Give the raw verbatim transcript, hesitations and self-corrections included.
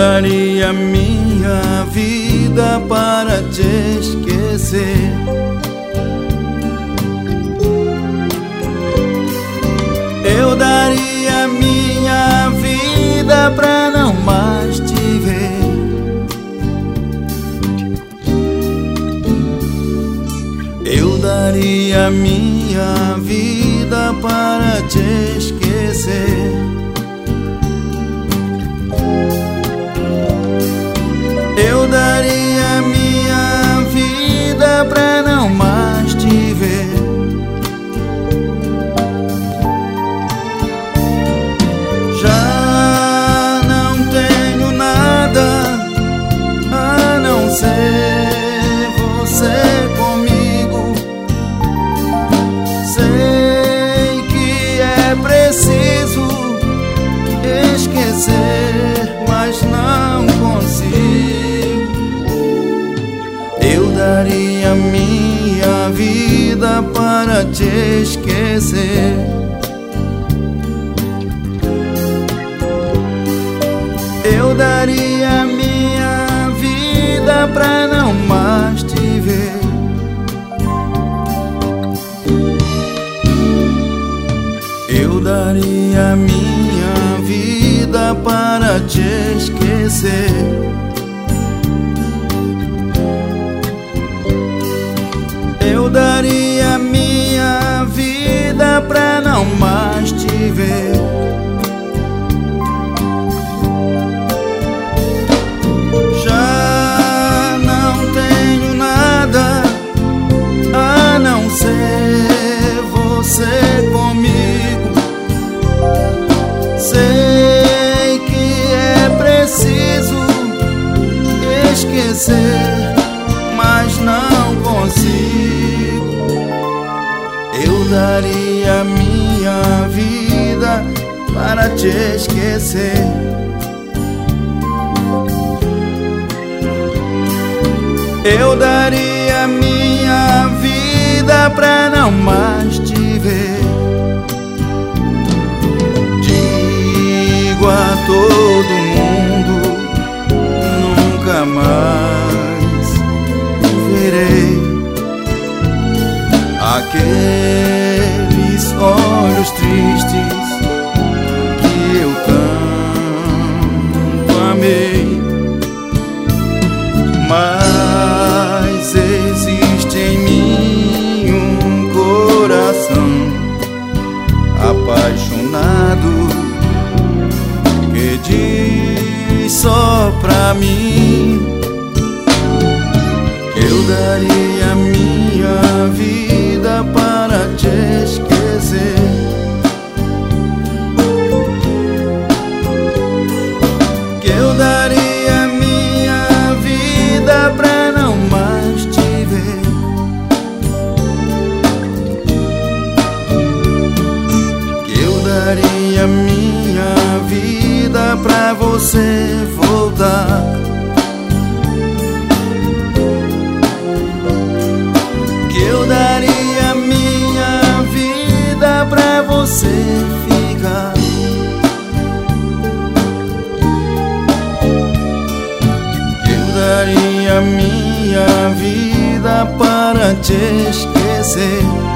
daria minha vida para te esquecer. Eu daria minha vida pra não mais te ver. Eu daria minha vida para te esquecer. Eu daria minha vida pra não mais te ver. Já não tenho nada a não ser você comigo. Sei que é preciso esquecer, mas não consigo. Eu daria minha vida para te esquecer. Eu daria minha vida pra não mais te ver. Eu daria minha vida para te esquecer. Eu daria minha vida pra não mais te ver. Já não tenho nada a não ser você comigo. Sei que é preciso esquecer, mas não consigo. Eu daria minha vida para te esquecer. Eu daria minha vida pra não mais te ver. Digo a todo mundo, nunca mais verei aqueles olhos tristes que eu tanto amei. Mas existe em mim um coração apaixonado que diz só pra mim que eu daria minha vida para te esquecer. Que eu daria minha vida pra não mais te ver. Que eu daria minha vida pra você voltar. Que eu daria minha vida pra você ficar. Que eu daria minha vida para te esquecer.